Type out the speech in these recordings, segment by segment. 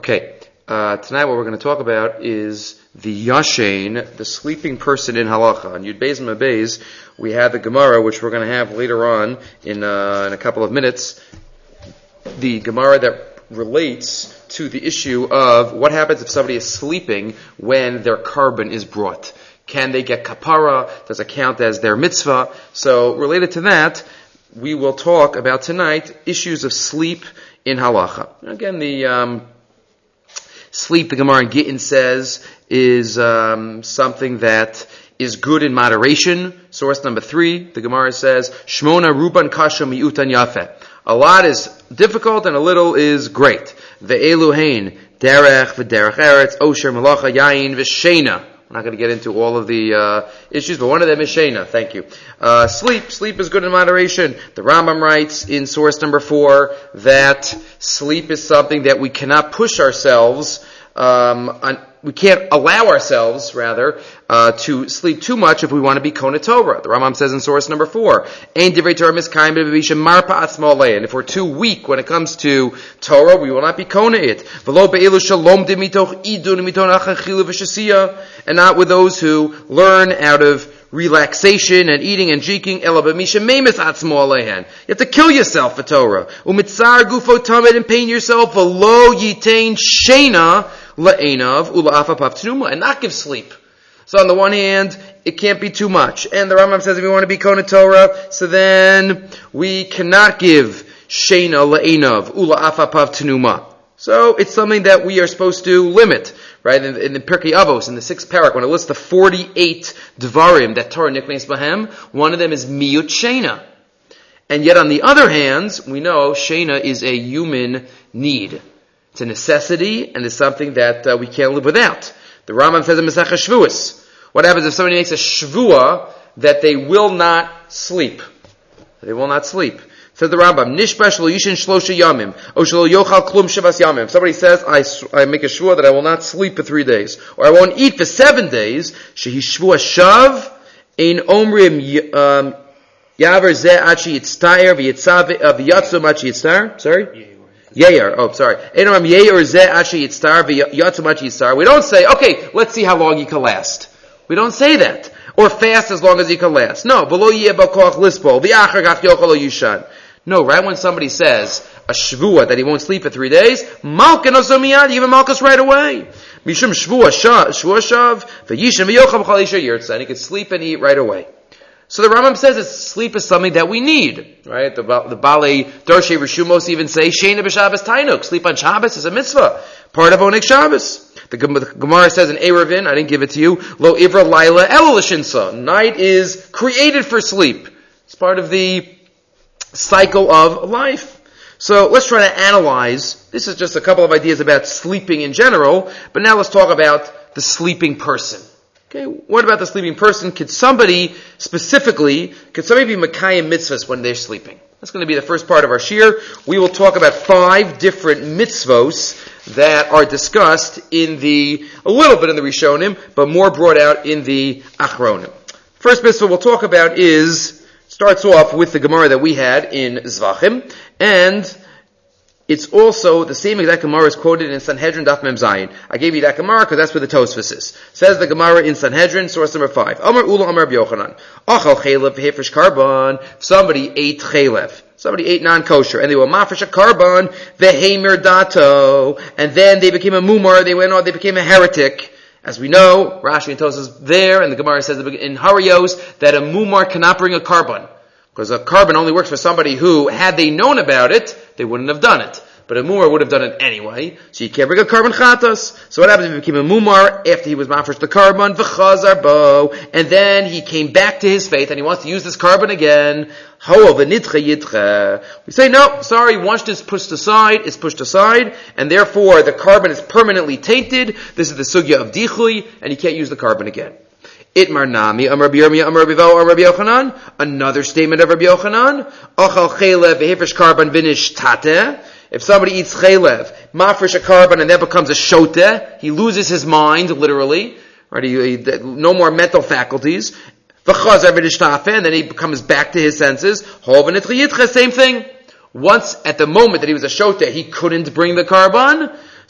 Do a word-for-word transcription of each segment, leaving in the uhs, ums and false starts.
Okay, uh, tonight what we're going to talk about is the Yashen, the sleeping person in Halacha. On Yud Beis and Beis, we have the Gemara, which we're going to have later on in, uh, in a couple of minutes. The Gemara that relates to the issue of what happens if somebody is sleeping when their carbon is brought. Can they get kapara? Does it count as their mitzvah? So related to that, we will talk about tonight issues of sleep in Halacha. Again, the um, sleep, the Gemara in Gittin says, is um, something that is good in moderation. Source number three, the Gemara says, Shmona ruban kasha miutan yafeh. A lot is difficult and a little is great. Ve'elu hein, derech v'derech eretz, osher malacha yayin v'sheina. I'm not going to get into all of the uh, issues, but one of them is Shena. Thank you. Uh, sleep. Sleep is good in moderation. The Rambam writes in source number four that sleep is something that we cannot push ourselves, um, on, we can't allow ourselves, rather, uh, to sleep too much if we want to be Kona Torah. The Rambam says in source number four, Ein divrei Torah miskayim b'vishem marpa atzmo alei. And if we're too weak when it comes to Torah, we will not be Kona it. V'lo be'elu shalom de mitoch idun mitoch achachilu v'shasiyah. And not with those who learn out of relaxation and eating and drinking. Ela b'mishem meimis atzmo alehen. You have to kill yourself for Torah. Umitzar gufo tamed, and pain yourself. V'lo yitain shena la'enav ula'afapav tnuma, and not give sleep. So on the one hand, it can't be too much. And the Rambam says if we want to be Kona Torah, so then we cannot give shena la'enav ula'afapav tnuma. So it's something that we are supposed to limit, right? In, in the Pirkei Avos, in the sixth parak, when it lists the forty-eight dvarim that Torah nicknames Bahem, one of them is miyut shena. And yet on the other hand, we know shena is a human need. It's a necessity, and it's something that uh, we can't live without. The Rambam says in Masechah Shvuos, what happens if somebody makes a shvua that they will not sleep? They will not sleep. Says the Rambam, Nishbash lo yishin shlosha yamim, o shelo yochal klum shavas yamim. If somebody says, I, I make a shvua that I will not sleep for three days, or I won't eat for seven days, shehi shvua shav, ein omrim um, yaver zeh achi yitztayer v'yatzum achi yitztayer. Sorry? Yeir, oh, sorry. We don't say, okay, let's see how long you can last. We don't say that. Or fast as long as you can last. No. No, right when somebody says a shvua that he won't sleep for three days, malkin osomiyad, you give him malchus right away. Mishum shvua shav, v'yishim v'yocham chal isha yirtza, and he can sleep and eat right away. So the Rambam says that sleep is something that we need, right? The, the Balei Darshei Rishumos even say, Sheina b'Shabbos tainuk, sleep on Shabbos is a mitzvah, part of Oneg Shabbos. The Gemara says in Eruvin, I didn't give it to you, Lo ivra laila elo l'shinsa, night is created for sleep. It's part of the cycle of life. So let's try to analyze, this is just a couple of ideas about sleeping in general, but now let's talk about the sleeping person. Okay, what about the sleeping person? Could somebody, specifically, could somebody be Mekayim mitzvahs when they're sleeping? That's going to be the first part of our shir. We will talk about five different mitzvos that are discussed in the, a little bit in the Rishonim, but more brought out in the Achronim. First mitzvah we'll talk about is, starts off with the Gemara that we had in Zvachim, and it's also the same exact Gemara is quoted in Sanhedrin Daf Mem Zayin. I gave you that Gemara because that's where the Tosfos is. Says the Gemara in Sanhedrin, source number five. Amar Ula Amar B'Yochanan. Achal chaylev v'hefresh karban. Somebody ate chaylev. Somebody ate non-kosher. And they were mafresh a karban v'hemer dato. And then they became a mumar. They went on, they became a heretic. As we know, Rashi and Tosfos there, and the Gemara says in Harios that a mumar cannot bring a karban. Because a carbon only works for somebody who, had they known about it, they wouldn't have done it. But a mumar would have done it anyway, so you can't bring a carbon chatas. So what happens if he became a mumar after he was mafresh the carbon, v'chazar bo, and then he came back to his faith and he wants to use this carbon again? Ho v'nitcha yitcha. We say no, sorry, once it's pushed aside, it's pushed aside, and therefore the carbon is permanently tainted. This is the sugya of dichui, and he can't use the carbon again. Itmar nami, Amar B'Yirmiyah, Amar B'Vo, Amar B'Yochanan. Another statement of Rabbi Yochanan. Achal chaylev v'hefresh karban v'nish tateh. If somebody eats chaylev, mafresh a carbon, and then becomes a shoteh, he loses his mind, literally. Right? He, he, no more mental faculties. V'chazar v'nish tateh, and then he comes back to his senses. Hov v'nitcha yitcha, same thing. Once, at the moment that he was a shoteh, he couldn't bring the carbon.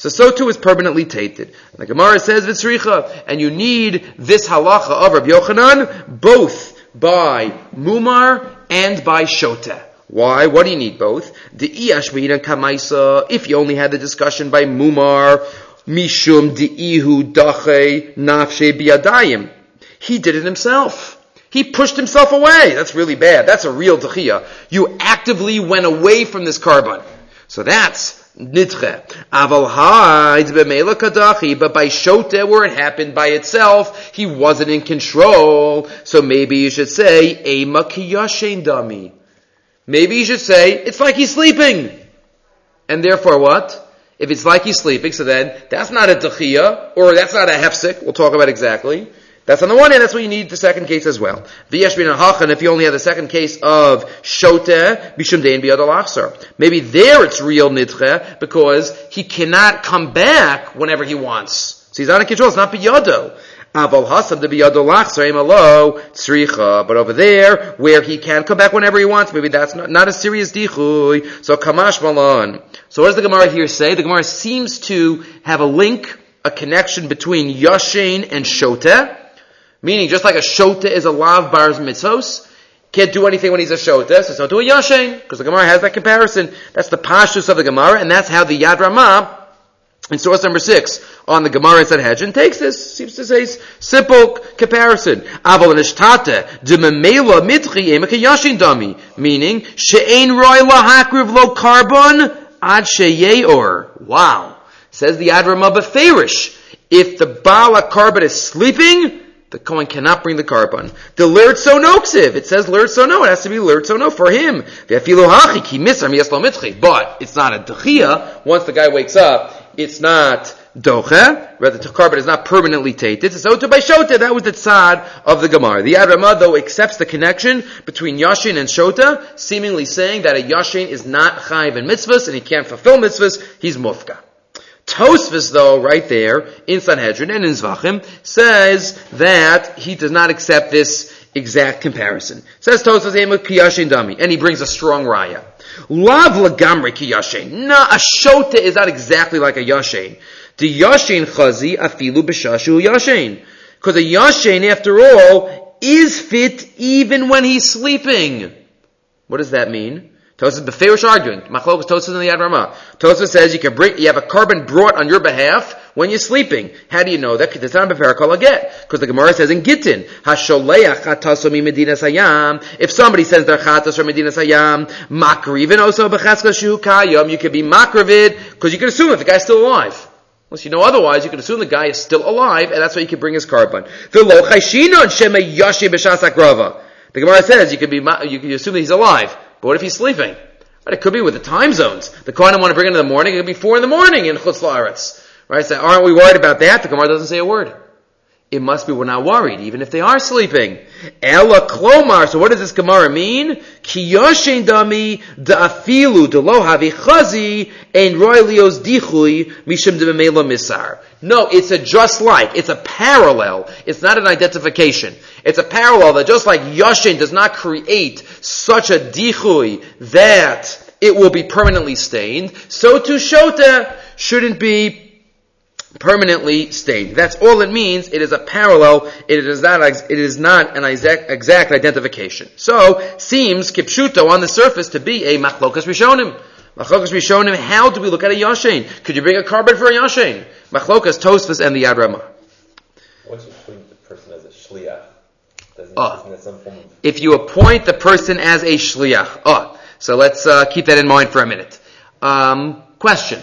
So, so too is permanently tainted. And the Gemara says, V'tzricha, and you need this halacha of Rabbi Yochanan, both by Mumar and by Shoteh. Why? What do you need both? The Iyashmina Kamaisa, if you only had the discussion by Mumar, Mishum Di'ihu Dache Nafshe Biyadayim. He did it himself. He pushed himself away. That's really bad. That's a real Dechiyah. You actively went away from this carbon. So that's Nidche. Aval Haid B'Meila Kadachi, but by Shoteh, where it happened by itself, he wasn't in control. So maybe you should say, Eima Kiyashen Dami. Maybe you should say, it's like he's sleeping. And therefore what? If it's like he's sleeping, so then that's not a Dechiyah, or that's not a Hefsek, we'll talk about exactly. That's on the one hand, that's what you need the second case as well. V'yesh bin hachan, if you only have the second case of Shoteh, bishum dein biyad al-achsar. Maybe there it's real nidche, because he cannot come back whenever he wants. So he's not in control, it's not biyado. Aval hasam de biyad al-achsar, imalo, tzricha. But over there, where he can come back whenever he wants, maybe that's not, not a serious dichui. So kamash malan. So what does the Gemara here say? The Gemara seems to have a link, a connection between Yashin and Shoteh. Meaning, just like a Shoteh is a lav bar's mitzvos, can't do anything when he's a Shoteh, so don't do a Yashin, because the Gemara has that comparison. That's the pashtus of the Gemara, and that's how the Yad Ramah, in source number six, on the Gemara in Sanhedrin, takes this. Seems to say simple comparison. Aval nishtate, de memela mitchi emek Yashin dami. Meaning, she'ein roi lahakriv lo karbon ad sheyeor. Wow. Says the Yad Ramah beferish. If the Baal carbon is sleeping, the Kohen cannot bring the carbon. The Lird so noksiv. It says Lird so no. It has to be Lird so no for him. But it's not a Dechiyah. Once the guy wakes up, it's not Doche. Rather, the carbon is not permanently tainted. So to by Shoteh, that was the tzad of the Gemara. The Yad Ramah, though, accepts the connection between Yashin and Shoteh, seemingly saying that a Yashin is not chayiv in mitzvahs, and he can't fulfill mitzvahs. He's mufka. Tosfos, though, right there, in Sanhedrin and in Zvachim, says that he does not accept this exact comparison. Says Tosfos, Kiyashin Dami, and he brings a strong raya. Lav lagamri Kiyashin. No, a Shoteh is not exactly like a Yashin. The Yashin chazi afilu b'shashu Yashin. Because a Yashin, after all, is fit even when he's sleeping. What does that mean? Tosfos beferish arguing. Machlokes Tosfos in the Yad Ramah. Tosfos says you can bring, you have a carbon brought on your behalf when you're sleeping. How do you know that? It's not befer kol get. Because the Gemara says in Gittin, Hasholeach chataso mi medinas hayam. If somebody sends their chatas from medinas hayam, makrivin also b'chaska shu kayom. You could be makrivid because you can assume if the guy's still alive. Unless you know otherwise, you can assume the guy is still alive, and that's why you can bring his carbon. The lo chayshinon shema yashi b'shas akrava. The Gemara says you could be, you can assume that he's alive. But what if he's sleeping? But it could be with the time zones. The Kohen want to bring it in the morning, it could be four in the morning in Chutz La'aretz. Right? So aren't we worried about that? The Gemara doesn't say a word. It must be we're not worried, even if they are sleeping. Ela klomar. So what does this Gemara mean? Ki yoshen dami da'afilu delo havi chazi ein roi lios dichui mishum de memela misar. No, it's a just like. It's a parallel. It's not an identification. It's a parallel that just like yoshen does not create such a dichui that it will be permanently stained, so too Shoteh shouldn't be permanently stained. That's all it means. It is a parallel. It is not, it is not an exact, exact identification. So, seems kipshuto on the surface to be a machlokas rishonim. Machlokas rishonim, how do we look at a yashin? Could you bring a carbon for a yashin? Machlokas, Tosfos, and the Yad Ramah. Once you appoint the person as a shliach, doesn't, oh. isn't that some form of... If you appoint the person as a shliach. Oh. So let's uh, keep that in mind for a minute. Um, question.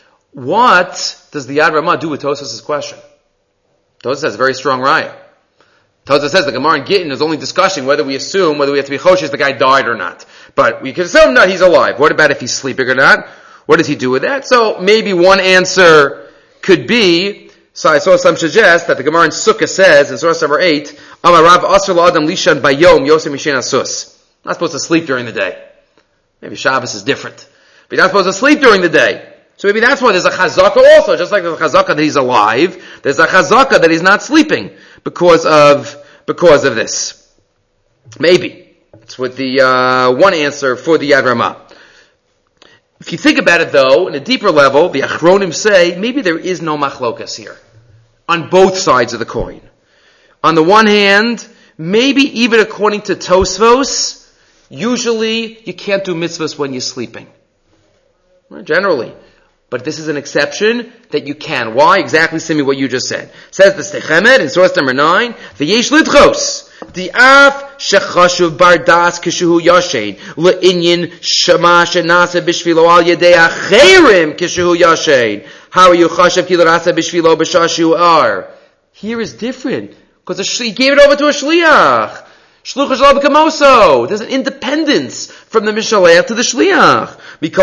What does the Yad Ramah do with Tosfos' question? Tosfos has a very strong raya. Tosfos says the Gemara in Gittin is only discussing whether we assume whether we have to be choshesh the guy died or not. But we can assume that he's alive. What about if he's sleeping or not? What does he do with that? So maybe one answer could be, so I saw some suggest that the Gemara in Sukkah says in source number eight, Amar Rav Asr la'adam lishan bayom yosem mishen asus. Not supposed to sleep during the day. Maybe Shabbos is different. But you're not supposed to sleep during the day. So maybe that's why there's a chazaka also, just like there's a chazaka that he's alive, there's a chazaka that he's not sleeping because of, because of this. Maybe. It's with the, uh, one answer for the Yad Ramah. If you think about it, though, in a deeper level, the Achronim say maybe there is no machlokas here on both sides of the coin. On the one hand, maybe even according to Tosfos, usually you can't do mitzvahs when you're sleeping. Well, generally. But this is an exception that you can. Why? Exactly, Simi, what you just said. Says the Stechemet in source number nine, V'yesh lidchos, Di'af shechashuv bardas kishuhu yashen, le'inyin shema shenasa bishvilo al yedei acherim kishuhu yashen. How are you chashav ki l'rasa bishvilo b'shashu ar? Here is different, because he gave it over to a shliach. Shluchah shel b'kamoso. There's an independence from the mishalech to the shliach.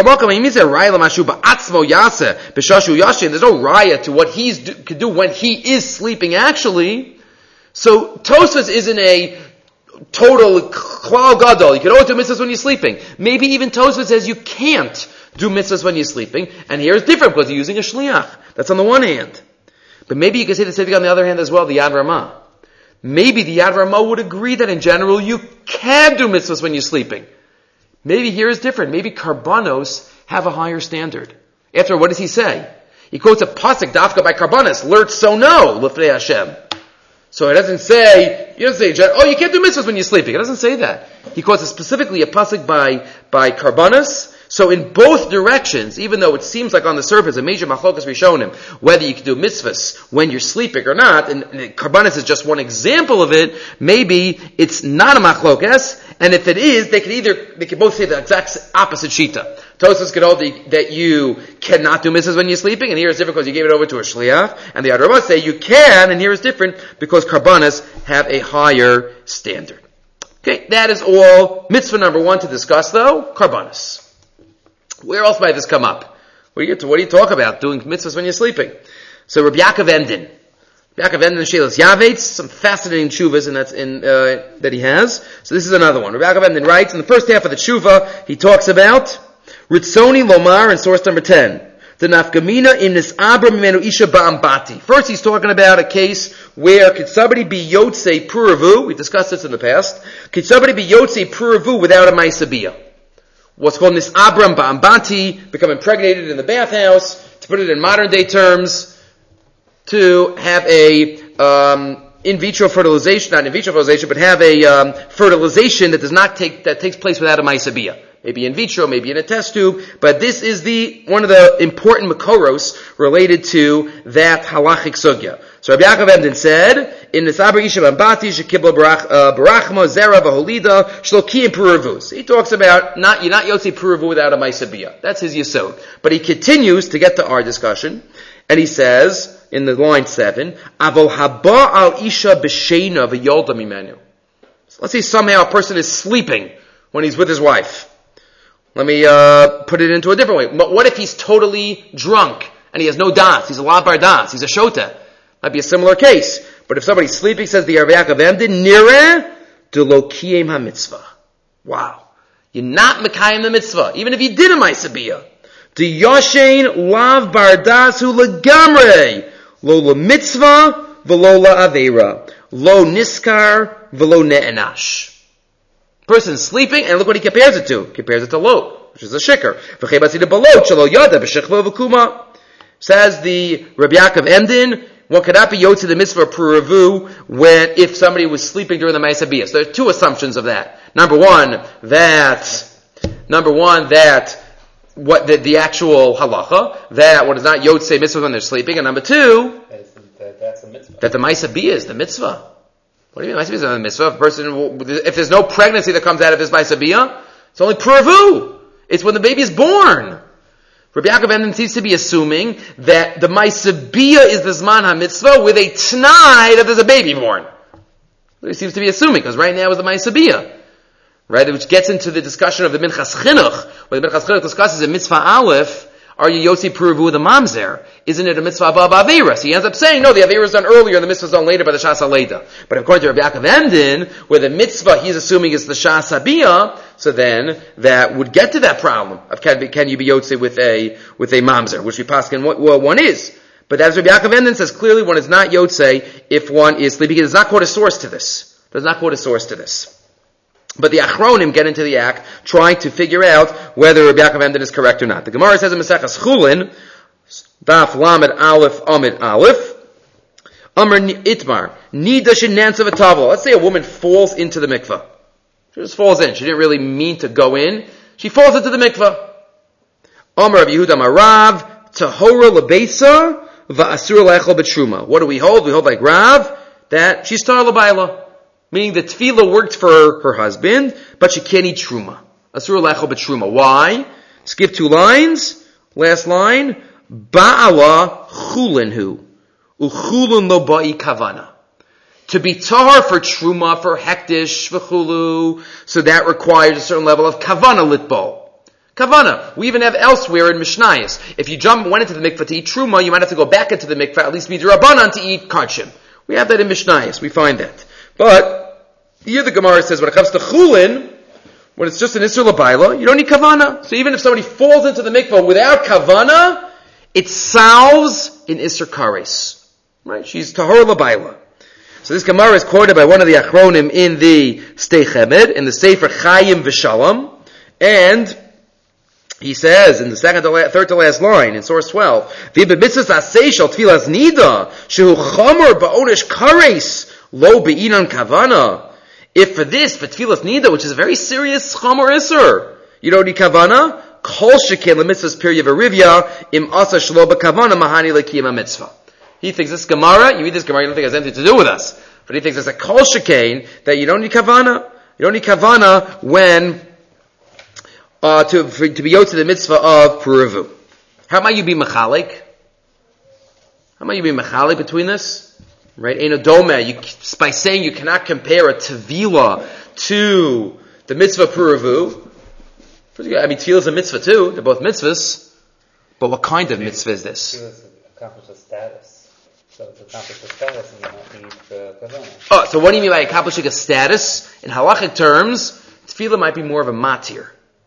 There's no raya to what he could do when he is sleeping actually. So Tosfos isn't a total klal gadol. You can only do mitzvahs when you're sleeping. Maybe even Tosfos says you can't do mitzvahs when you're sleeping. And here it's different because you're using a shliach. That's on the one hand. But maybe you can say the same thing on the other hand as well, the Yad Ramah. Maybe the Yad Ramah would agree that in general you can do mitzvahs when you're sleeping. Maybe here is different. Maybe karbanos have a higher standard. After all, what does he say? He quotes a pasuk dafka by karbanos, lert so no, l'fnei Hashem. So it doesn't say, he doesn't say, oh, you can't do mitzvahs when you're sleeping. It doesn't say that. He quotes specifically a pasuk by, by karbanos. So in both directions, even though it seems like on the surface a major machlokas rishonim, whether you can do mitzvahs when you're sleeping or not, and, and karbanos is just one example of it, maybe it's not a machlokas, and if it is, they could either, they could both say the exact opposite shita. Tosfos could hold the, that you cannot do mitzvahs when you're sleeping, and here it's different because you gave it over to a shliach, and the Yad Ramah say you can, and here it's different because karbanos have a higher standard. Okay, that is all mitzvah number one to discuss though, karbanos. Where else might this come up? What do you get to? What do you talk about? Doing mitzvahs when you're sleeping. So Rabbi Yaakov Emden, Rabbi Yaakov Emden Shelas Yavetz, some fascinating tshuvas, and that's in uh, that he has. So this is another one. Rabbi Yaakov Emden writes in the first half of the tshuva, he talks about Ritzoni Lomar in source number ten. The nafkamina in this abra mimenu isha ba'ambati. First, he's talking about a case where could somebody be yotzei puravu? We discussed this in the past. Could somebody be yotzei puravu without a ma'asabiyah? What's called this Abram Ba'ambati, become impregnated in the bathhouse, to put it in modern day terms, to have a um, in vitro fertilization, not in vitro fertilization, but have a um, fertilization that does not take that takes place without a ma'asabiyah. Maybe in vitro, maybe in a test tube, but this is the one of the important makoros related to that halachic sugya. So Rabbi Yaakov Emden said, in the Sabar Isha Bambati, Shekibla Barachma, Zera, Vaholida, Shloki and Puruvus. He talks about, not, you're not Yotzi Puruvu without a Maisabiyah. That's his Yesod. But he continues to get to our discussion, and he says, in the line seven, Avol Haba al Isha B'Sheina V'Yolda Mimenu. So let's say somehow a person is sleeping when he's with his wife. Let me uh, put it into a different way. What if he's totally drunk, and he has no das, he's a labar das, he's a shota? Might be a similar case. But if somebody's sleeping, says the Rabbi Yaakov Emden, nireh de lo kiyem ha-mitzvah. Wow. You're not mekayim the mitzvah, even if you did a ma'asabiyah. De yoshein lav bardasu legamrei, lo la mitzvah, velo la avera, lo niskar, velo ne'enash. Person's sleeping, and look what he compares it to. He compares it to lot, which is a shikr. V'cheibasi de balot, shelo yada, b'shechlo v'kuma. Says the Rabbi Yaakov Emden, one cannot be yotzi the mitzvah puravu when if somebody was sleeping during the ma'asabiyah. So there are two assumptions of that. Number one, that number one that what the, the actual halacha that what is not yotzi mitzvah when they're sleeping, and number two that, that's the mitzvah. That the ma'asabiyah is the mitzvah. What do you mean ma'asabiyah is the mitzvah? If a person, if there's no pregnancy that comes out of his ma'asabiyah, it's only puravu. It's when the baby is born. Rabbi Yaakov Emden seems to be assuming that the Maisabiyah is the Zman HaMitzvah with a t'nai that there's a baby born. He seems to be assuming, because right now is the Maisabiyah. Right? Which gets into the discussion of the Minchas Chinuch, where the Minchas Chinuch discusses in Mitzvah Aleph, are you Yotzi Puravu with a mamzer? Isn't it a Mitzvah Abba Avera? So he ends up saying, no, the Avera is done earlier and the Mitzvah is done later by the Shas HaLeda. But according to Rabbi Yaakov Emden, where the Mitzvah he's assuming is the Shas HaBiyah, so then that would get to that problem of can, be, can you be Yotzi with a, with a mamzer, which we paskin what well, one is. But as Rabbi Yaakov Emden says clearly, one is not Yotze if one is sleeping. He does not quote a source to this. Does not quote a source to this. But the Achronim get into the act trying to figure out whether Rabbi Yaakov Emden is correct or not. The Gemara says in Maseches Chulin, Daf Lamed Aleph Amid Aleph, Amr Itmar, Nida Shenansa V'Tavla. Let's say a woman falls into the mikveh. She just falls in. She didn't really mean to go in. She falls into the mikveh. Amr Rav Yehuda Marav, Tahora Lebeisa, Va'asur Lechol B'Truma. What do we hold? We hold like Rav, that she's Tahor L'Baila. Meaning the tefillah worked for her husband, but she can't eat truma. Asur lechol b'truma. Why? Skip two lines. Last line. Ba'ala chulinhu. Uchulun lo ba'i kavana. To be tahor for truma, for hektish, v'chulu, so that requires a certain level of kavana litbol. Kavana. We even have elsewhere in Mishnayos. If you jump, went into the mikveh to eat truma, you might have to go back into the mikveh, at least be Rabbanan to eat kachim. We have that in Mishnayos. We find that. But here the Gemara says when it comes to chulin, when it's just an Isser L'Baila, you don't need kavana. So even if somebody falls into the mikvah without kavana, it solves in Isser Kares. Right? She's Tahor L'Baila. So this Gemara is quoted by one of the Achronim in the Stei Chemed, in the Sefer Chaim V'Shalom, and he says in the second to la- third to last line in source twelve, "V'bemitzvos asay shel tfilas nida shehu chomer ba'onesh kares lo be'inan kavana." If for this, for tfilas nida, which is a very serious chomer iser, you don't need kavana, kol sheken lemitzvos pirya v'rivya im asa shlo b'kavana mahani lekiyam mitzvah. He thinks this Gemara, you read this Gemara, you don't think it has anything to do with us, but he thinks it's a kol sheken that you don't need kavana. You don't need kavana when Uh, to, for, to be yot to the mitzvah of Puravu. How might you be mechalik? How might you be mechalik between this? Right? Ein odome, you, by saying you cannot compare a tevila to the mitzvah Puravu. I mean, tefillah is a mitzvah too. They're both mitzvahs. But what kind of mitzvah is this? Tefillah is accomplish a status. So to accomplish a status, you don't need the kavanah. Oh, so what do you mean by accomplishing a status? In halachic terms, tefillah might be more of a matir.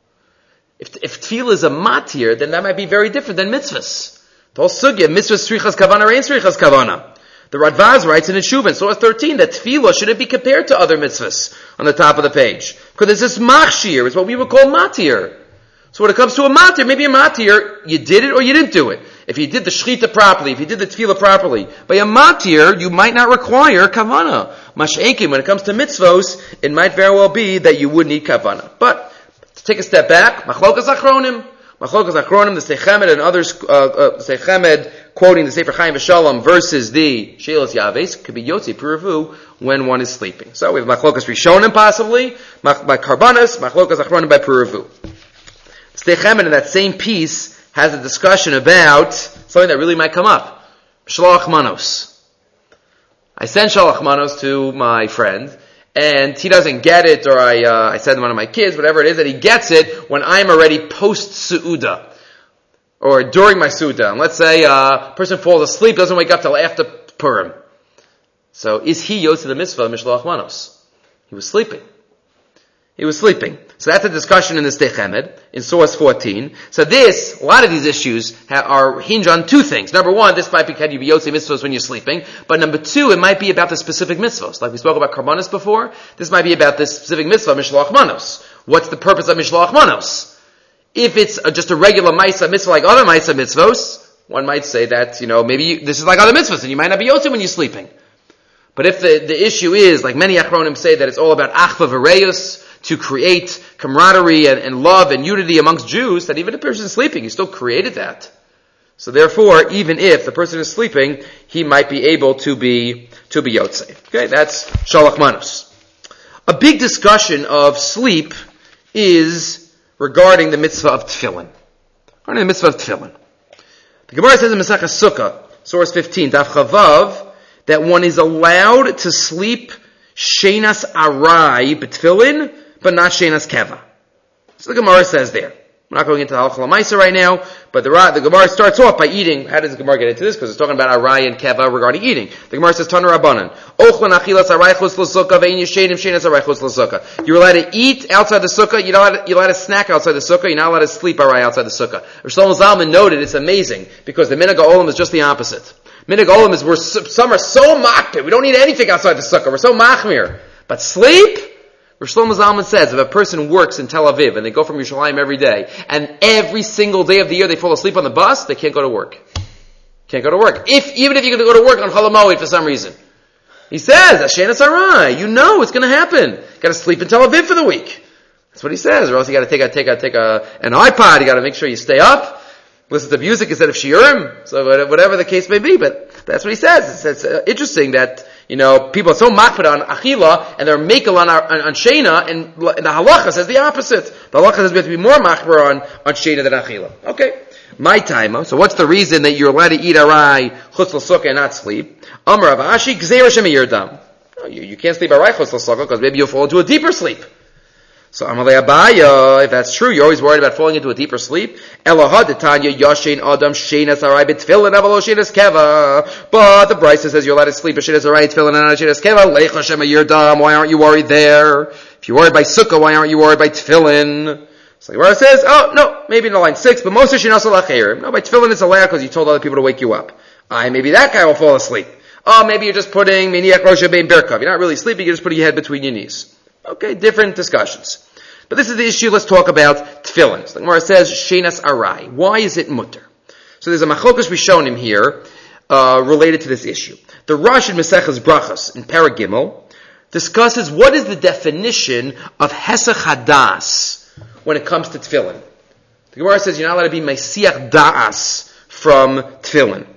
If, if tefillah is a matir, then that might be very different than mitzvahs. The whole sugya, mitzvahs srichas kavana, or ain't srichas kavana. The Radvaz writes in Teshuvah, Source thirteen, that tefillah shouldn't be compared to other mitzvahs on the top of the page. Because it's this machshir, it's what we would call matir. So when it comes to a matir, maybe a matir, you did it or you didn't do it. If you did the shechita properly, if you did the tefillah properly. By a matir, you might not require kavana. Mash'enkin, when it comes to mitzvos, it might very well be that you would need kavana. But, take a step back. Machlokas Achronim, Machlokas Achronim, the Stei Chemed and others, uh, uh, Stei Chemed quoting the Sefer Chaim V'Shalom versus the Shelos Yaves could be Yotzi Puravu when one is sleeping. So we have Machlokas Rishonim possibly, mach, by Karbanas, Machlokas Achronim by Puravu. Stei Chemed in that same piece has a discussion about something that really might come up. Shalach Manos. I send Shalach Manos to my friend, and he doesn't get it, or I uh, I send one of my kids, whatever it is, that he gets it when I'm already post-Su'uda, or during my Su'uda. And let's say uh, a person falls asleep, doesn't wake up till after Purim. So is he yotze the mitzvah Mishloach Manos? He was sleeping. He was sleeping. So that's a discussion in the Stei Chemed, in source fourteen. So this, a lot of these issues ha- are hinge on two things. Number one, this might be, can you be yotze mitzvahs when you're sleeping? But number two, it might be about the specific mitzvahs. Like we spoke about karbanos before, this might be about this specific mitzvah, Mishloach Manos. What's the purpose of Mishloach Manos? If it's a, just a regular Maisa mitzvah like other Maisa mitzvahs, one might say that, you know, maybe you, this is like other mitzvahs and you might not be yotze when you're sleeping. But if the, the issue is, like many Achronim say, that it's all about achva v'reyus, to create camaraderie and, and love and unity amongst Jews, that even if a person is sleeping, he still created that. So therefore, even if the person is sleeping, he might be able to be, to be yotze. Okay, that's Shalach Manos. A big discussion of sleep is regarding the mitzvah of tefillin. Regarding the mitzvah of tefillin. The Gemara says in Maseches Sukkah, source fifteen, Daf Chavav, that one is allowed to sleep shenas arai b'tefillin, but not shenas keva. So the Gemara says there. We're not going into the halacha l'maisa right now, but the, the Gemara starts off by eating. How does the Gemara get into this? Because it's talking about arai and keva regarding eating. The Gemara says, Tana Rabbanan, ochlan achilas arai chutz l'sukkah ve'in yishenim shenas arai chutz l'sukkah. You're allowed to eat outside the sukkah. You're not allowed, you're allowed to snack outside the sukkah. You're not allowed to sleep arai outside the sukkah. Rav Shlomo Zalman noted it's amazing because the minhag ha'olam is just the opposite. Minhag ha'olam is we're some are so makpid. We don't need anything outside the sukkah. We're so machmir. But sleep. Rosh Shlomo Zalman says if a person works in Tel Aviv and they go from Yerushalayim every day, and every single day of the year they fall asleep on the bus, they can't go to work. Can't go to work. If even if you're going to go to work on Chol HaMoed for some reason, he says Hashem Sarai. You know it's going to happen. You got to sleep in Tel Aviv for the week. That's what he says. Or else you got to take a take a take a an iPod. You got to make sure you stay up, listen to music instead of shiurim. So whatever the case may be, but that's what he says. It's, it's uh, interesting that. You know, people are so makpid on achila, and they're makel on, on, on shena, and, and the halacha says the opposite. The halacha says we have to be more makpid on, on shena than achila. Okay. My time. So what's the reason that you're allowed to eat arai, chutz l'sukkah, and not sleep? Amar Rav Ashi, gzeir Hashem yirdam. You, you can't sleep arai chutz l'sukkah, because maybe you'll fall into a deeper sleep. So Amalei Abaya, if that's true, you're always worried about falling into a deeper sleep. Elahad Tanya Yashin Adam Shenas Arai B'Tfilin Avalo Shenas Keva. But the Brisa says you're allowed to sleep Shenas Arai Tfilin and Shenas Keva. Leich Hashem Yirdam. Why aren't you worried there? If you're worried by Sukkah, why aren't you worried by Tfilin? So the Gemara says, oh no, maybe in the line six, but most of Shenas Alacherim. No, by Tfilin it's allowed because you told other people to wake you up. I maybe that guy will fall asleep. Oh, maybe you're just putting Miniach Rosh Bein Berkav. You're not really sleeping. You're just putting your head between your knees. Okay, different discussions. But this is the issue. Let's talk about tefillin. So the Gemara says shenas arai. Why is it mutter? So there's a machlokas rishonim here uh, related to this issue. The Rosh in Maseches Brachos in Perek Gimel discusses what is the definition of hesach hadas when it comes to tefillin. The Gemara says you're not allowed to be meisiach da'as from tefillin.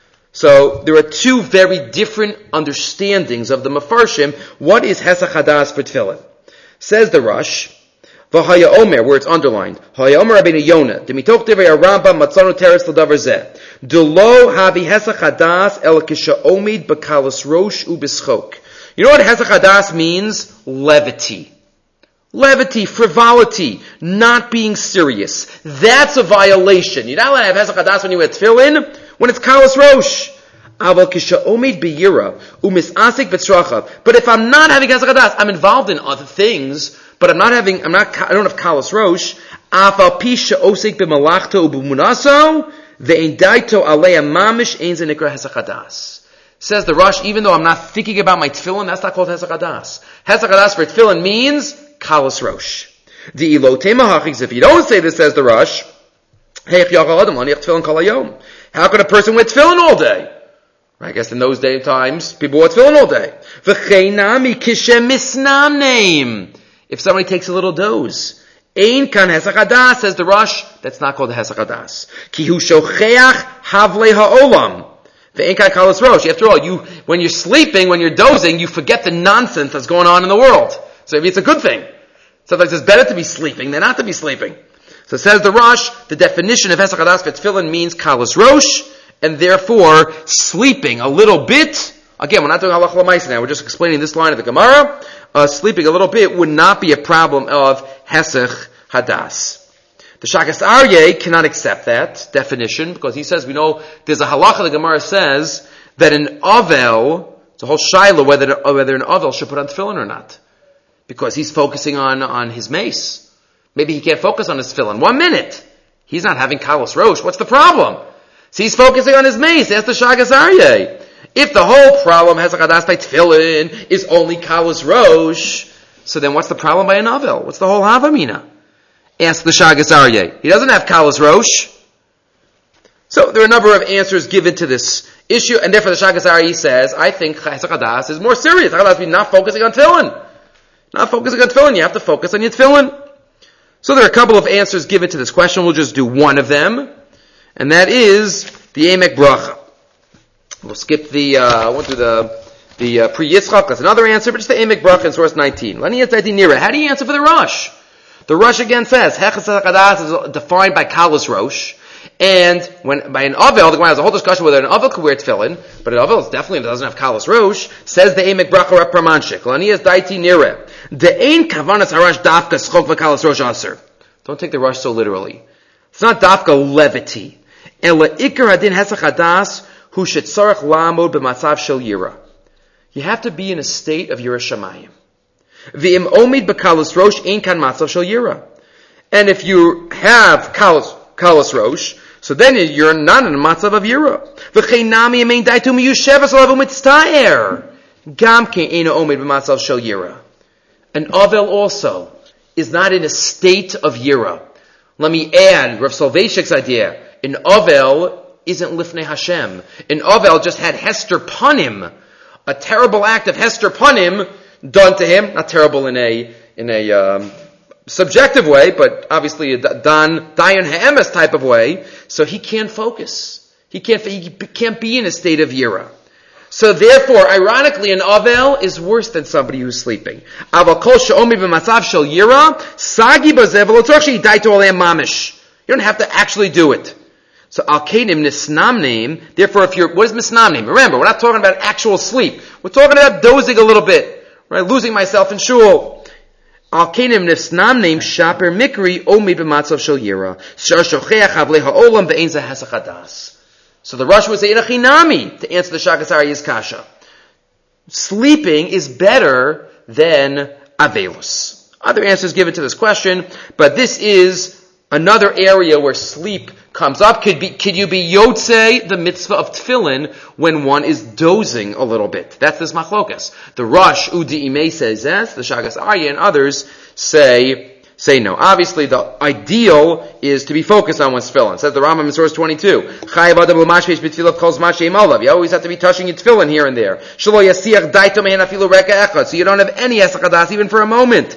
So there are two very different understandings of the Mefarshim. What is hesach hadas for tefillin? Says the Rosh. V'haya omer, where it's underlined. Haya omer Rabbeinu Yonah. Demitoch divrei Rambam matzanu teretz l'davar zeh. Delo havi hesach hadas el kisha omid b'kalas rosh u'b'schok. You know what hesach hadas means? Levity. Levity, frivolity, not being serious. That's a violation. You're not allowed to have hesach hadas when you wear tefillin, when it's kalas rosh. Aval kisha omid b'yira u'misasik b'tzrachav. But if I'm not having hesach hadas, I'm involved in other things. But I'm not having, I'm not, I don't have kalas rosh. Afal pisha osik b'malachto u'b'munaso ve'indaito alei mamish ein ze nikra hesach hadas. Says the Rosh, even though I'm not thinking about my tefillin, that's not called hesach hadas. Hesach hadas for tefillin means kalas rosh. The ilote mahachik. If you don't say this, says the Rosh, heich yachal adam laniach tefillin kol hayom. How could a person wear tefillin all day? I guess in those day times, people wore tefillin all day. V'cheinami kishem misnam name. If somebody takes a little doze, ein kan hesach hadas, says the Rosh, that's not called hesach hadas. Ki hu shocheach havlei ha'olam. Ve'ein kan kalas rosh. After all, you, when you're sleeping, when you're dozing, you forget the nonsense that's going on in the world. So maybe it's a good thing. Sometimes it's better to be sleeping than not to be sleeping. So says the Rosh, the definition of hesach hadas for tefillin means kalas rosh, and therefore sleeping a little bit. Again, we're not doing halacha l'maisa now. We're just explaining this line of the Gemara. Uh, sleeping a little bit would not be a problem of hesach hadas. The Shagas Aryeh cannot accept that definition because he says we know there's a halacha. The Gemara says that an avel, it's a whole shaila whether whether an avel should put on tefillin or not, because he's focusing on on his mace. Maybe he can't focus on his tefillin. One minute, he's not having kalos rosh. What's the problem? So he's focusing on his mace. That's the Shagas Aryeh. If the whole problem hesach hadas by tefillin is only kalas rosh, so then what's the problem by an avel? What's the whole havamina? Ask the Shagas Aryeh. He doesn't have kalas rosh. So there are a number of answers given to this issue, and therefore the Shagas Aryeh says, I think hesach hadas is more serious. Hesach hadas means not focusing on tefillin. Not focusing on tefillin. You have to focus on your tefillin. So there are a couple of answers given to this question. We'll just do one of them, and that is the Emek Bracha. We'll skip the, uh, we'll do the, the, uh, pre-Yitzchak. That's another answer, but just the Emek Bracha in source nineteen. How do you answer for the Rosh? The Rosh again says, hesach hadas is defined by kalas rosh, and when, by an avel, the Gemara has a whole discussion whether an avel could wear tefillin, but an avel definitely doesn't have kalas rosh, says the Emek Bracha rep pramanshik. Laniyas daiti nire. De'ein kavanas harash dafka schok v'kalas rosh aser. Don't take the Rosh so literally. It's not dafka levity. Ela ikar hadin hesach hadas, who should tzarech lamod b'matzav shel yira. You have to be in a state of yira shamayim. V'im omid b'kalas rosh ein kan matzav shel yira. And if you have kalas, kalas rosh, so then you're not in a matzav of yira. V'chein nami yemein daitu miyushevas alavu mitztaer. Gam ke ein omid b'matzav shel yira. an Avel also is not in a state of Yira. Let me add Rav Soloveitchik's idea. An Avel isn't Lifnei Hashem. An Avel just had Hester Panim, a terrible act of Hester Panim done to him. Not terrible in a in a um, subjective way, but obviously a Dan Dayan Ha'emes type of way. So he can't focus. He can't. He can't be in a state of Yira. So therefore, ironically, an Avel is worse than somebody who's sleeping. Aval kol she'omi b'matzav shel Yira sagi b'zeh v'lo tzorach she'yidai to olam mamish. You don't have to actually do it. So al keinim nisnam name. Therefore, if you're, what is misnam name? Remember, we're not talking about actual sleep. We're talking about dozing a little bit, right? Losing myself in shul. Al keinim nisnam name shaper mikri omi b'matzav shel Yira shar shocheach havlei ha'olam ve'ein zeh hesach hadas. So the Rosh would say inachinami to answer the Shagas Aryeh's kasha. Sleeping is better than avelus. Other answers given to this question, but this is another area where sleep comes up. Could be, could you be yotzei the mitzvah of tefillin when one is dozing a little bit? That's this machlokas. The Rosh Udi Imei says yes. The Shagas Aryeh and others say say no. Obviously, the ideal is to be focused on one's tefillin. It says the Rambam in source twenty-two. You always have to be touching your tefillin here and there. So you don't have any hesach hadas even for a moment.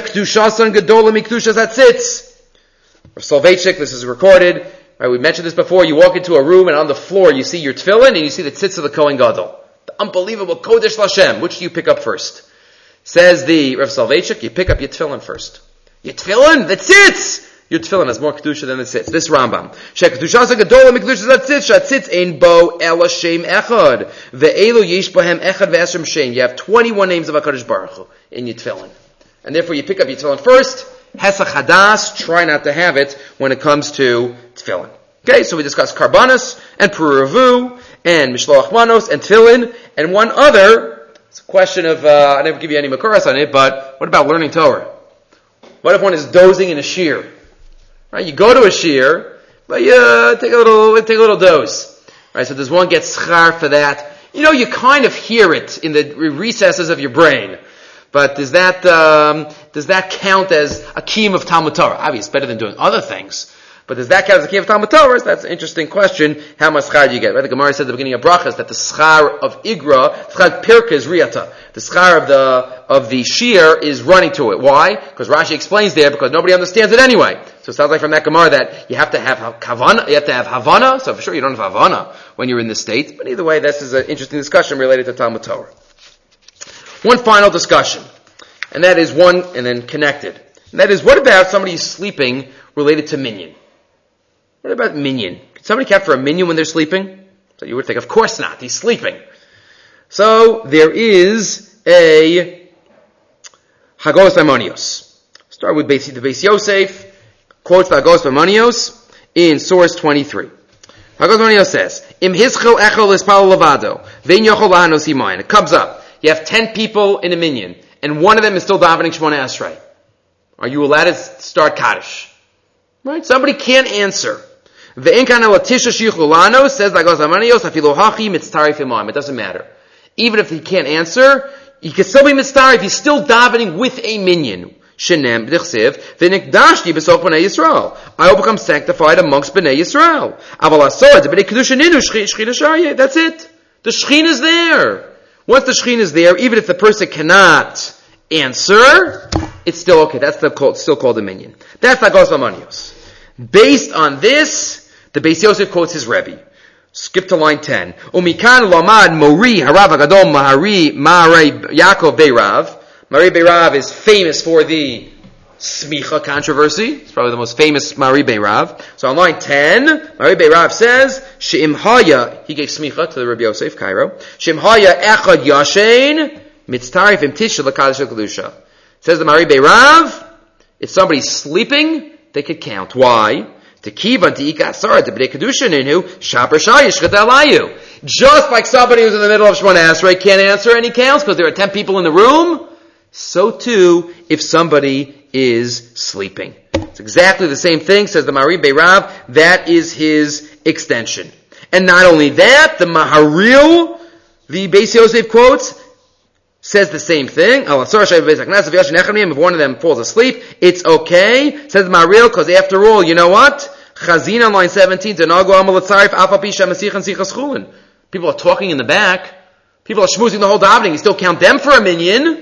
Soloveitchik, this is recorded. Right, we mentioned this before. You walk into a room and on the floor you see your tefillin and you see the tzitz of the Kohen Gadol. The unbelievable Kodesh Lashem. Which do you pick up first? Says the Rav Soloveitchik, you pick up your tefillin first. Your tefillin, the tzitz! Your tefillin has more kedusha than the tzitz. This Rambam. Shekedusha gadol mikdusha zat tzitz. Shatzitz ein bo ela shem echad. Ve'elu yesh bohem echad ve'esrim shem. You have twenty-one names of HaKadosh Baruch Hu in your tefillin. And therefore you pick up your tefillin first. Hesach hadas, try not to have it when it comes to tefillin. Okay, so we discussed karbanos, and puravu, and mishloach manos, and tefillin, and one other. It's a question of, uh, I never give you any makoras on it, but what about learning Torah? What if one is dozing in a shir? Right, you go to a shir, but you uh, take a little, take a little doze. Right, so does one get schar for that? You know, you kind of hear it in the recesses of your brain. But does that, um, does that count as a kiyum of Talmud Torah? Obviously, it's better than doing other things. But does that count as a kiyum of Talmud Torah? That's an interesting question. How much schar do you get? Right? The Gemara said at the beginning of brachas that the schar of igra, schar pirka is riyata. The schar of the, of the shir is running to it. Why? Because Rashi explains there, because nobody understands it anyway. So it sounds like from that Gemara that you have to have kavana, you have to have havana. So for sure you don't have havana when you're in this state. But either way, this is an interesting discussion related to Talmud Torah. One final discussion, and that is one, and then connected. And that is, what about somebody sleeping related to minyan? What about minyan? Can somebody count for a minyan when they're sleeping? So you would think, of course not, he's sleeping. So there is a Hagos Maimonios. Start with Beis, the Beis Yosef, quotes the Hagos Maimonios in source twenty-three. Hagos Maimonios says, Im hischel echol ispal lavado, vein yochol lahanos imayin. It comes up. You have ten people in a minyan, and one of them is still davening Shemona Esrei. Are you allowed to start Kaddish? Right? Somebody can't answer. Ve'en kana latisha shichulano, says Hagos Maimonios, afilu hachi mitztarif imam. It doesn't matter. Even if he can't answer, he can still be mitztarif. He's still davening with a minyan. Shenem b'dichsev v'nikdashti b'soch b'nei Yisrael. I will become sanctified amongst b'nei Yisrael. Aval asod b'nei kedusha ninu shchina shayeh. That's it. The shchin is there. Once the shchin is there, even if the person cannot answer, it's still okay. That's the called, still called a minyan. That's Hagos Maimonios. Based on this, the Beis Yosef quotes his Rebbe. Skip to line ten. Umikan lamad mori harav hagadol mahari Maharei Yaakov Beirav. Maharei Beirav is famous for the smicha controversy. It's probably the most famous Maharei Beirav. So on line ten, Maharei Beirav says, She'im haya, he gave smicha to the Rabbi Yosef, Cairo. She'im haya echad yashein, mitztarif im tisha l'kadosh l'kedusha. Says the Maharei Beirav, if somebody's sleeping, they could count. Why? Just like somebody who's in the middle of Shemona Esrei can't answer and he counts because there are ten people in the room, so too if somebody is sleeping. It's exactly the same thing, says the Maharei Beirav. That is his extension. And not only that, the Maharil, the Beis Yosef quotes, says the same thing. If one of them falls asleep, it's okay. Says the Maharil, because after all, you know what? Chazin on line seventeen, people are talking in the back. People are schmoozing the whole davening. You still count them for a minyan.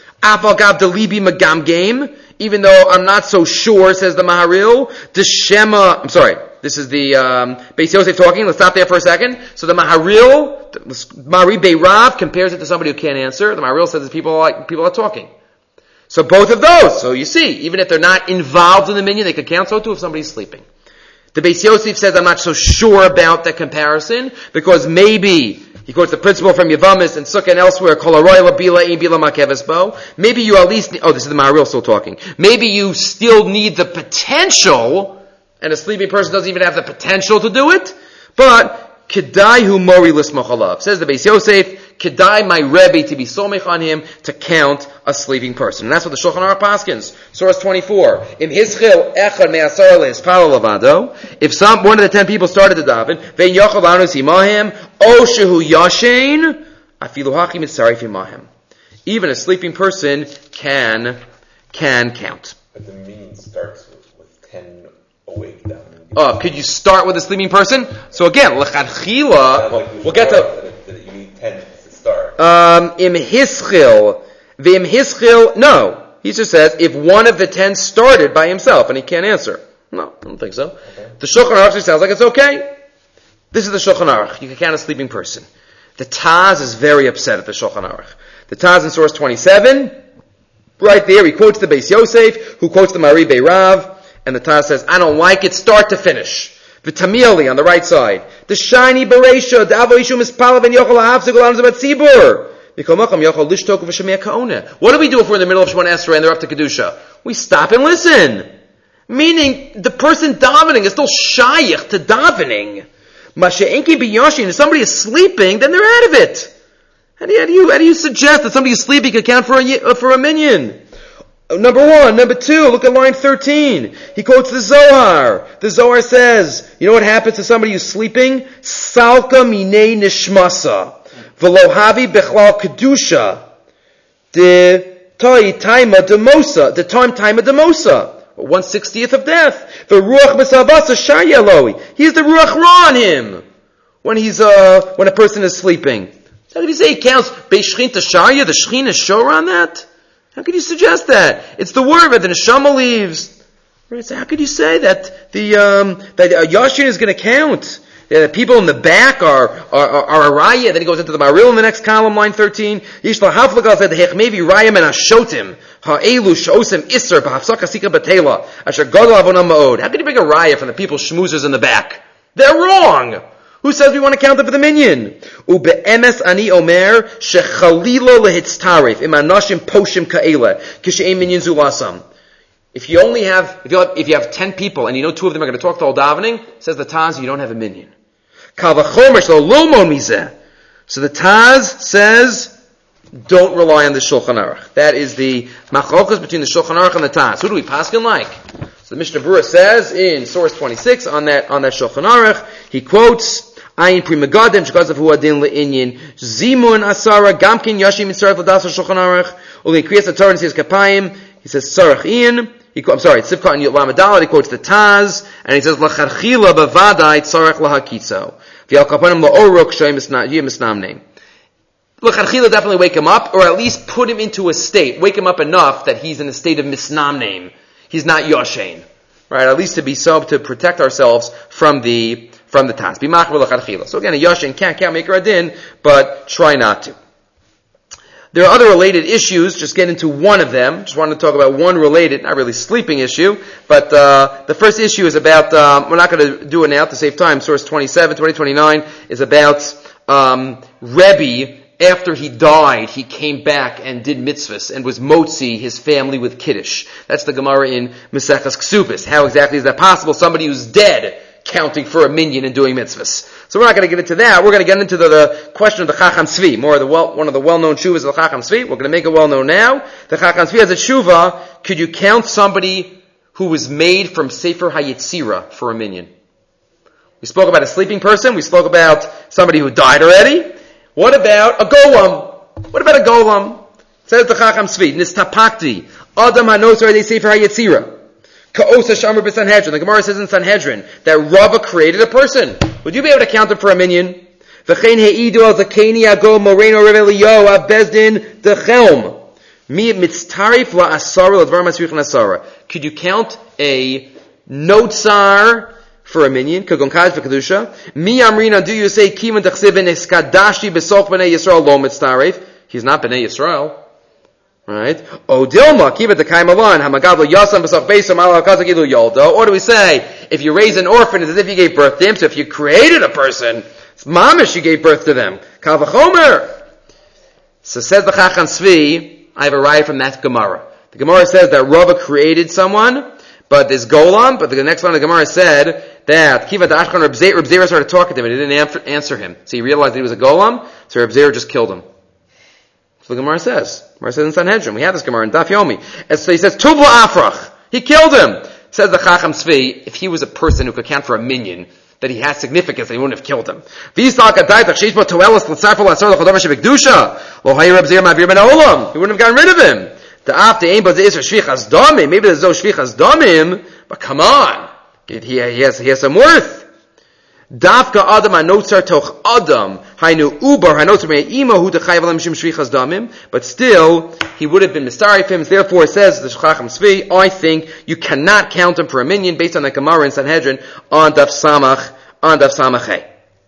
Even though I'm not so sure, says the Maharil. The Shema, I'm sorry, this is the um, Beis Yosef talking. Let's stop there for a second. So the Maharil, the Mari Beirav compares it to somebody who can't answer. The Maharil says that people are, people are talking. So both of those. So you see, even if they're not involved in the minyan, they could count. So too if somebody's sleeping. The Beis Yosef says I'm not so sure about that comparison because maybe he quotes the principle from Yavamis and Sukkah and elsewhere. Maybe you at least need, oh, this is the Maharil still talking. Maybe you still need the potential, and a sleeping person doesn't even have the potential to do it. But kedai hu mori lismach alav, says the Beis Yosef. Kedai my Rebbe to be somech on him to count a sleeping person, and that's what the Shulchan Aruch paskins. Source twenty-four. Im hischil echad me'asar le'espal lavado. If some one of the ten people started to daven, ve'in yachal lanu simahim o shehu yashein afilu hachi mitzarif imahim. Even a sleeping person can can count. But the meaning starts with, with ten awake down. Uh, could you start with a sleeping person? So again, l'chadchila, like we'll get to. That, that you need ten to start. Um, im hischil, v'im hischil. No, he just says if one of the ten started by himself and he can't answer. No, I don't think so. Okay. The Shulchan Aruch sounds like it's okay. This is the Shulchan Aruch. You can count a sleeping person. The Taz is very upset at the Shulchan Aruch. The Taz in source twenty-seven, right there, he quotes the Beis Yosef, who quotes the Mari Beirav. And the Taz says, I don't like it start to finish. The Tamili on the right side. The shiny Beresha, the Avo Yishu Mispalav and Yochel Ahavzig Olam Zabat Tzibur. What do we do if we're in the middle of Shemona Esrei and they're up to Kedusha? We stop and listen. Meaning, the person davening is still shayich to davening. Masha'enki b'yashin, if somebody is sleeping, then they're out of it. How do you, how do you, how do you suggest that somebody is sleeping could count for a, for a minyan? Number one. Number two, look at line thirteen. He quotes the Zohar. The Zohar says, you know what happens to somebody who's sleeping? Salka minei nishmasa. Velohavi bechlal kedusha. De toi taima demosa. De time taima demosa. One sixtieth of death. The ruach mesavasa shayeloi. He's the ruach ra on him. When he's, uh, when a person is sleeping. So how can you say he counts beishchin to shaya? The shchin is shora on that? How could you suggest that? It's the word that the neshama leaves. Right? So how could you say that the um, that uh, Yashin is going to count? The people in the back are are, are, are a raya. Then he goes into the Maril in the next column, line thirteen. Yishla haflagal said the hechmevi raya men ashotim ha'elu shosim iser b'hafsaka sika batela asher gadol avonam ma'od. How could you bring a raya from the people shmoozers in the back? They're wrong. Who says we want to count it for the minyan? Ube'emes ani omer shechalila lehitztarif im anashim poshim ka'ela kishe'im minyan zulasam. If you only have, if you have, if you have ten people and you know two of them are going to talk the whole davening, says the Taz, you don't have a minyan. Kal v'chomer shelo lomon mizeh. So the Taz says, don't rely on the Shulchan Aruch. That is the machlokas between the Shulchan Aruch and the Taz. Who do we paskin like? So the Mishnah Berurah says in source twenty-six on that on that Shulchan Aruch, he quotes Ayin Primagadem Shkazav Hu Adin LeInyin Zimun Asara Gamkin Yashim Mitzaref Ladas Shulchan Aruch Uli Kriyas HaTorah and says Kapayim. He says Sarach Ian. He, I'm sorry, Tzivka and Lamadal. He quotes the Taz and he says Lacharchila Bavadai Tzarech Lahakitzo V'Al Kapanim LaOruk Shoyim Misnam Name. Lacharchila definitely wake him up, or at least put him into a state, wake him up enough that he's in a state of Misnam Name. He's not Yoshein, right? At least to be so to protect ourselves from the from the Taz. Be machmer l'chadchila. So again, a Yoshein can't count make her a din, but try not to. There are other related issues. Just get into one of them. Just wanted to talk about one related, not really sleeping issue, but uh, the first issue is about. Um, we're not going to do it now to save time. Source twenty-seven, twenty twenty-nine is about um, Rebbe. After he died, he came back and did mitzvahs and was motzi his family with kiddush. That's the Gemara in Maseches Ksubis. How exactly is that possible? Somebody who's dead counting for a minyan and doing mitzvahs. So we're not going to get into that. We're going to get into the, the question of the Chacham Tzvi, more of the well, one of the well-known shuvas of the Chacham Tzvi. We're going to make it well-known now. The Chacham Tzvi has a shuva. Could you count somebody who was made from Sefer HaYetzira for a minyan? We spoke about a sleeping person. We spoke about somebody who died already. What about a golem? What about a golem? Says the Chacham Tzvi, Nistapakti, Adam HaNotzar Yedei Sefer HaYetzira. Ka'osa Shamar b'Sanhedrin. The Gemara says in Sanhedrin that Rava created a person. Would you be able to count him for a minion? V'chein he'idu al zakeni agol moreno Rav Eliyahu bezdin dechelm. Mi mitztarif la'asara l'dvar masrichin asara. Could you count a notzar for a minion? Kagon kaj v'kedusha. Mi amrina, do you say kiman d'chsivin eskadashi b'soch b'nei Yisrael lo mitztarif? He's not b'nei Yisrael. Right? O Dilma, keep it the Kaimalan, Hamagavla Yasam Basaf Besam Ala Kazakilu Yoldo. Or do we say, if you raise an orphan, it's as if you gave birth to him, so if you created a person, it's mamish you gave birth to them. Kavachomer. So says the Chacham Tzvi, I have a riot from that Gemara. The Gemara says that Rava created someone, but this Golam, but the next one the Gemara said that Kiva Dashkan Reb Zera started talking to him and he didn't answer him. So he realized that he was a Golam, so Reb Zera just killed him. So the Gemara says. The Gemara says in Sanhedrin. We have this Gemara in Daf Yomi. And so he says, Tuvla Afrach. He killed him. Says the Chacham Tzvi, if he was a person who could count for a minion, that he has significance, that he wouldn't have killed him. He wouldn't have gotten rid of him. Maybe there's no shvichas damim, but come on. He, he, has, he has some worth. Dafka Adam hanotzar toch Adam hainu ubar hanotzar me'ima hu dechayav alam shim shvichas damim. But still, he would have been mistarif him. Therefore, it says the Chacham Tzvi, I think you cannot count him for a minion based on the Gemara in Sanhedrin on Daf Samach on Daf Samach.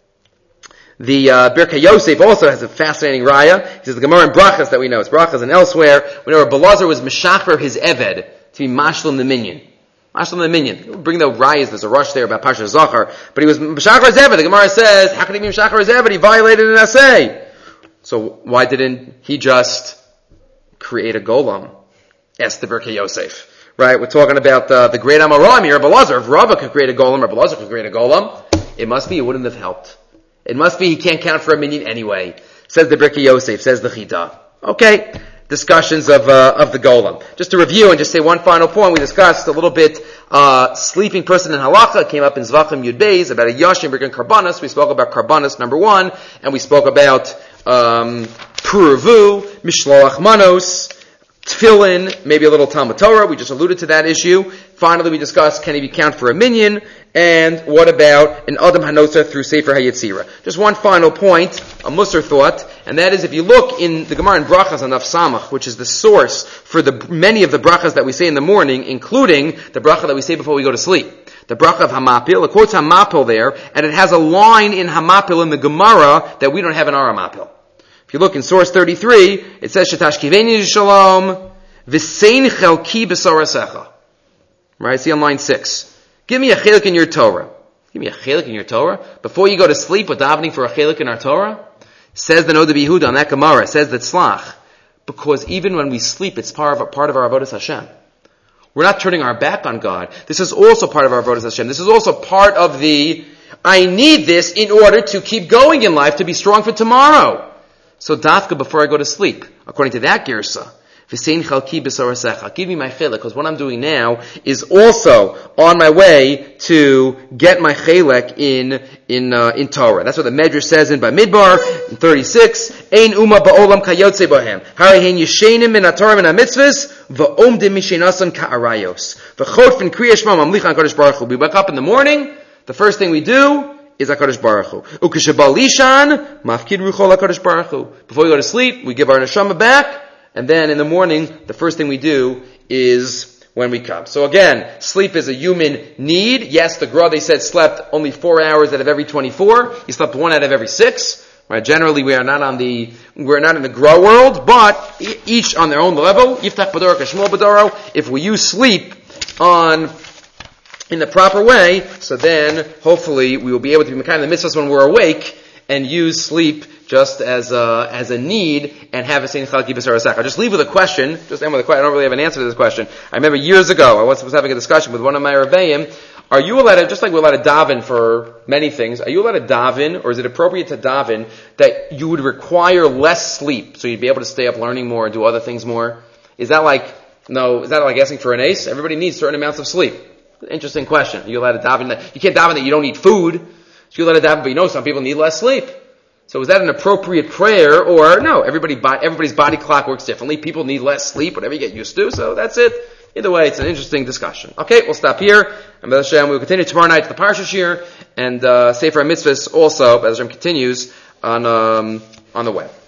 The uh, Birkei Yosef also has a fascinating raya. He says the Gemara in Brachas that we know, it's Brachas and elsewhere. We know Belazar was meshacher his eved to be mashlim the minion. Mashlim the minion. Bring the rayas. There's a rush there about Pasha Zachar, but he was Meshachar Zeved. The Gemara says, how can he be Meshachar Zeved? He violated an essay. So why didn't he just create a golem? Asked the Birkei Yosef. Right? We're talking about uh, the great Amoram here. Belazar. If Rava could create a golem, or Belazar could create a golem, it must be it wouldn't have helped. It must be he can't count for a minion anyway. Says the Birkei Yosef. Says the Chita. Okay. Discussions of uh, of the golem. Just to review and just say one final point, we discussed a little bit uh sleeping person in halacha. It came up in Zvachim Yud Beis about a yashin bringing karbanos. We spoke about karbanos number one, and we spoke about um puravu, mishloach manos, tefillin, maybe a little Talmud Torah. We just alluded to that issue. Finally, we discussed can he be count for a minion, and what about an Adam Hanotzar through Sefer HaYetzira. Just one final point, a Musar thought, and that is if you look in the Gemara in Brachas on Daf Samach, which is the source for the many of the brachas that we say in the morning, including the bracha that we say before we go to sleep. The bracha of Hamapil, it quotes Hamapil there, and it has a line in Hamapil in the Gemara that we don't have in our Hamapil. If you look in source thirty-three, it says, Shetashkiveni Shalom, V'sein Chelki B'Sorasecha. Right, see on line six. Give me a chelik in your Torah. Give me a chelik in your Torah. Before you go to sleep with davening for a chelik in our Torah, says the Noda B'Yehuda on that Gemara, says that Tzlach, because even when we sleep, it's part of, a, part of our Avodas Hashem. We're not turning our back on God. This is also part of our Avodas Hashem. This is also part of the, I need this in order to keep going in life, to be strong for tomorrow. So dafka before I go to sleep, according to that girsa, V'sein chalki b'sorasecha. Give me my chelik, because what I'm doing now is also on my way to get my chelik in in uh, in Torah. That's what the Medrash says in Bamidbar in thirty-six. Ein uma ba'olam kayotze bohem. Harei hein yeshenim min haTorah min hamitzvos va'omdim mishenasan ka'arayos. V'chotfin kriya shema mamlichan HaKadosh Baruch Hu. We wake up in the morning. The first thing we do is HaKadosh Baruch Hu. Ukeshabal lishan mafkid ruchol HaKadosh Baruch Hu. Before we go to sleep, we give our neshama back. And then in the morning, the first thing we do is when we come. So again, sleep is a human need. Yes, the Gra, they said, slept only four hours out of every twenty-four. He slept one out of every six. Right? Generally, we are not on the, we're not in the Gra world, but each on their own level. Yiftach Badoro Kashmol Badoro. If we use sleep on, in the proper way, so then hopefully we will be able to be kind of the mitzvahs when we're awake and use sleep just as a, as a need, and have a Sein Chalki B'Sorasecha. I'll just leave with a question, just end with a question. I don't really have an answer to this question. I remember years ago, I was, was having a discussion with one of my Rebbeim. Are you allowed to, just like we're allowed to daven for many things, are you allowed to daven, or is it appropriate to daven that you would require less sleep, so you'd be able to stay up learning more and do other things more? Is that like, no, is that like asking for an ace? Everybody needs certain amounts of sleep. Interesting question. Are you allowed to daven that, you can't daven that you don't need food, so you're allowed to daven, but you know some people need less sleep. So is that an appropriate prayer, or no? Everybody, everybody's body clock works differently. People need less sleep, whatever you get used to. So that's it. Either way, it's an interesting discussion. Okay, we'll stop here. And B'ez Hashem, we'll continue tomorrow night to the Parsha Shir and uh, Sefer HaMitzvahs also. B'ez Hashem continues on um, on the web.